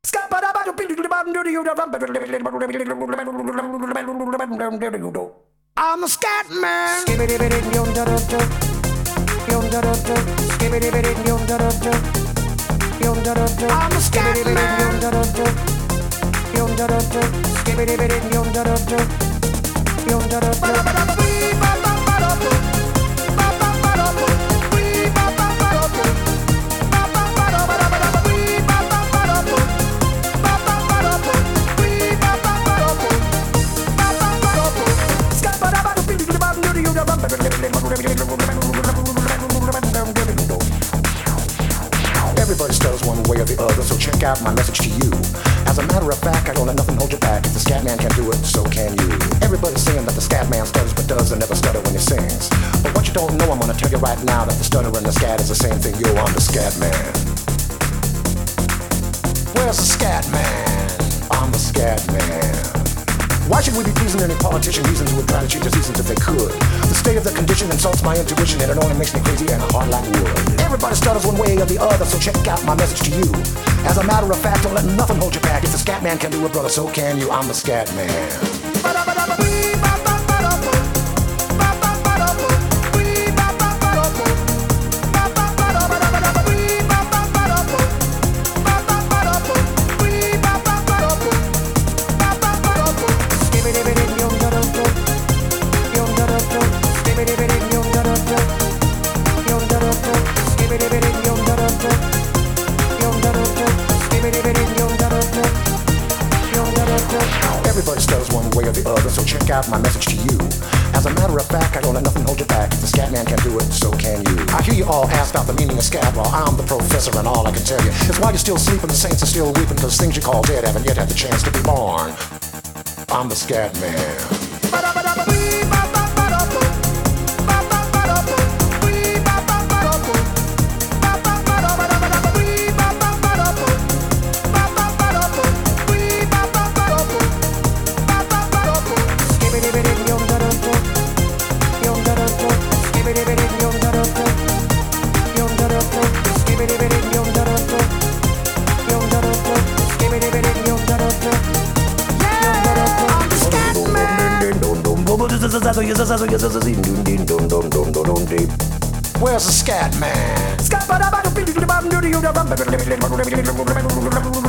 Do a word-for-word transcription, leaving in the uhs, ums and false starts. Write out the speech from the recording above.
I'm a scat man. I'm a scat Everybody stutters one way or the other, so check out my message to you. As a matter of fact, I don't let nothing hold you back. If the scat man can do it, so can you. Everybody's saying that the scat man stutters but does and never stutter when he sings. But what you don't know, I'm gonna tell you right now that the stutter and the scat is the same thing. Yo, I'm the scat man. Where's the scat man? I'm the scat man. Why should we be pleasing any politician reasons who would try to change the seasons if they could? The state of the condition insults my intuition and it only makes me crazy and hard like wood. Everybody stutters one way or the other, so check out my message to you. As a matter of fact, don't let nothing hold you back. If the scat man can do it, brother, so can you. I'm the scat man. Everybody stutters one way or the other, so check out my message to you. As a matter of fact, I don't let nothing hold you back. If the scat man can do it, so can you. I hear you all ask about the meaning of scat. Well, I'm the professor and all I can tell you is why you're still sleeping, the saints are still weeping, cause things you call dead haven't yet had the chance to be born. I'm the scat man. Where's the scat man?